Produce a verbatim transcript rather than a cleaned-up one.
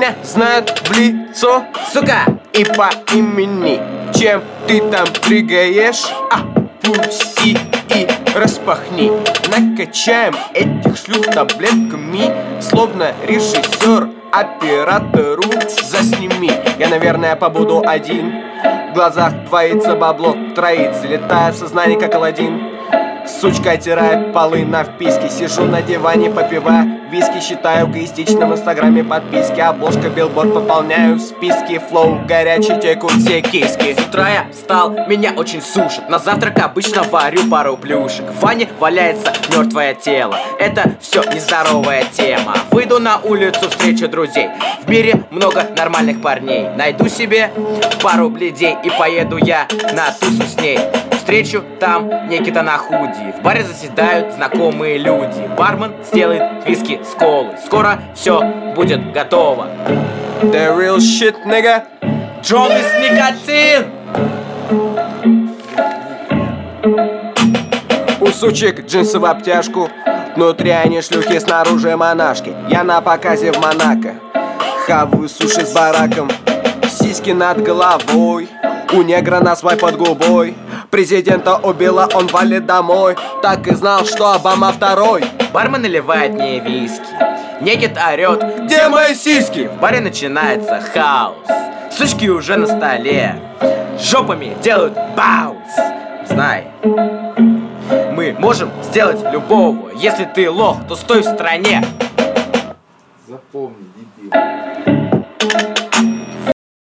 Меня знают в лицо, сука, и по имени. Чем ты там прыгаешь? А, пусти и распахни. Накачаем этих шлюх таблетками, словно режиссер оператору засними. Я, наверное, побуду один. В глазах двоится бабло, троится, летает в сознании, как Аладдин. Сучка оттирает полы на вписке. Сижу на диване, попивая виски. Считаю в эгоистичном инстаграме подписки. Обложка, билборд, пополняю списки. Флоу горячий, текут все киски. С утра я встал, меня очень сушит. На завтрак обычно варю пару плюшек. В ванне валяется мертвое тело. Это все нездоровая тема. Выйду на улицу, встречу друзей. В мире много нормальных парней. Найду себе пару бледей и поеду я на тусу с ней. Встречу там Никита на худи. В баре заседают знакомые люди. Бармен сделает виски с колой. Скоро все будет готово. The real shit, nigga. Джонис никотин. У сучек джинсы в обтяжку. Внутри они шлюхи, снаружи монашки. Я на показе в Монако. Хаваю суши с бараком. Сиськи над головой. У негра на свай под губой. Президента убила, он валит домой. Так и знал, что Обама второй. Бармен наливает мне виски. Некит орет: где мои сиськи? В баре начинается хаос. Сучки уже на столе. Жопами делают баунс. Знай, мы можем сделать любого. Если ты лох, то стой в стороне. Запомни, дебил.